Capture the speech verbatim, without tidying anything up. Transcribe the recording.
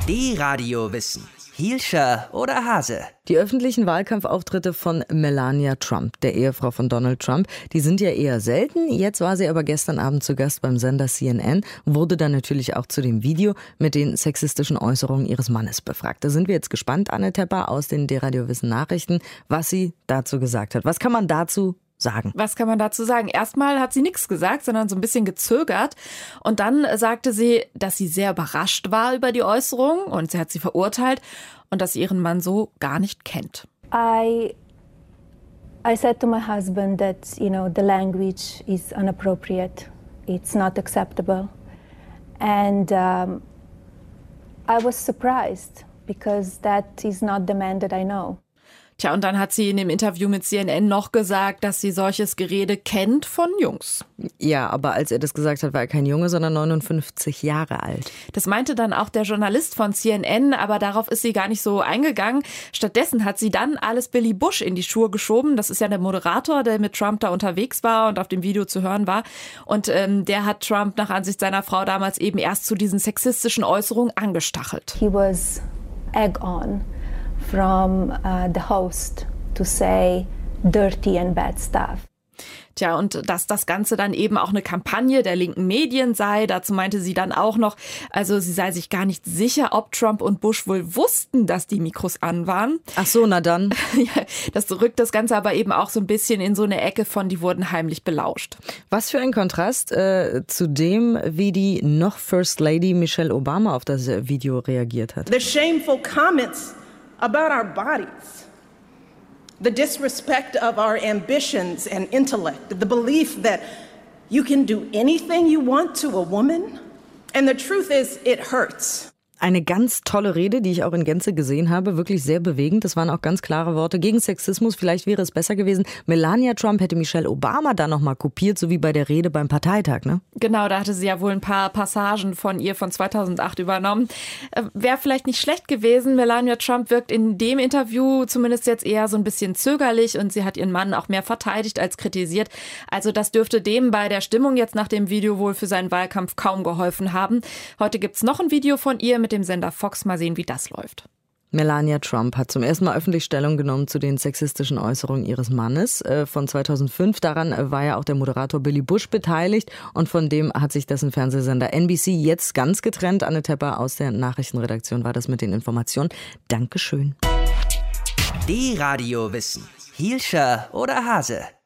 D-Radio Wissen. Hielscher oder Hase? Die öffentlichen Wahlkampfauftritte von Melania Trump, der Ehefrau von Donald Trump, die sind ja eher selten. Jetzt war sie aber gestern Abend zu Gast beim Sender C N N, wurde dann natürlich auch zu dem Video mit den sexistischen Äußerungen ihres Mannes befragt. Da sind wir jetzt gespannt, Anne Tepper aus den D-Radio Wissen Nachrichten, was sie dazu gesagt hat. Was kann man dazu sagen? Was kann man dazu sagen? Erstmal hat sie nichts gesagt, sondern so ein bisschen gezögert. Und dann sagte sie, dass sie sehr überrascht war über die Äußerung und sie hat sie verurteilt und dass sie ihren Mann so gar nicht kennt. I, I said to my husband that, you know, the language is inappropriate. It's not acceptable. And um, I was surprised because that is not the man that I know. Tja, und dann hat sie in dem Interview mit C N N noch gesagt, dass sie solches Gerede kennt von Jungs. Ja, aber als er das gesagt hat, war er kein Junge, sondern neunundfünfzig Jahre alt. Das meinte dann auch der Journalist von C N N, aber darauf ist sie gar nicht so eingegangen. Stattdessen hat sie dann alles Billy Bush in die Schuhe geschoben. Das ist ja der Moderator, der mit Trump da unterwegs war und auf dem Video zu hören war. Und ähm, der hat Trump nach Ansicht seiner Frau damals eben erst zu diesen sexistischen Äußerungen angestachelt. He was egg on from uh, the host to say dirty and bad stuff. Tja, und dass das Ganze dann eben auch eine Kampagne der linken Medien sei, dazu meinte sie dann auch noch, also sie sei sich gar nicht sicher, ob Trump und Bush wohl wussten, dass die Mikros an waren. Ach so, na dann. Ja, das rückt das Ganze aber eben auch so ein bisschen in so eine Ecke von, die wurden heimlich belauscht. Was für ein Kontrast äh, zu dem, wie die noch First Lady Michelle Obama auf das Video reagiert hat. The shameful comments about our bodies. The disrespect of our ambitions and intellect, the belief that you can do anything you want to a woman. And the truth is, it hurts. Eine ganz tolle Rede, die ich auch in Gänze gesehen habe, wirklich sehr bewegend. Das waren auch ganz klare Worte gegen Sexismus. Vielleicht wäre es besser gewesen, Melania Trump hätte Michelle Obama da nochmal kopiert, so wie bei der Rede beim Parteitag, ne? Genau, da hatte sie ja wohl ein paar Passagen von ihr von zweitausendacht übernommen. Äh, Wäre vielleicht nicht schlecht gewesen. Melania Trump wirkt in dem Interview zumindest jetzt eher so ein bisschen zögerlich und sie hat ihren Mann auch mehr verteidigt als kritisiert. Also das dürfte dem bei der Stimmung jetzt nach dem Video wohl für seinen Wahlkampf kaum geholfen haben. Heute gibt's noch ein Video von ihr mit dem Sender Fox. Mal sehen, wie das läuft. Melania Trump hat zum ersten Mal öffentlich Stellung genommen zu den sexistischen Äußerungen ihres Mannes äh, von zweitausendfünf. Daran äh, war ja auch der Moderator Billy Bush beteiligt und von dem hat sich dessen Fernsehsender N B C jetzt ganz getrennt. Anne Tepper aus der Nachrichtenredaktion war das mit den Informationen. Dankeschön. D-Radio Wissen. Hielscher oder Hase?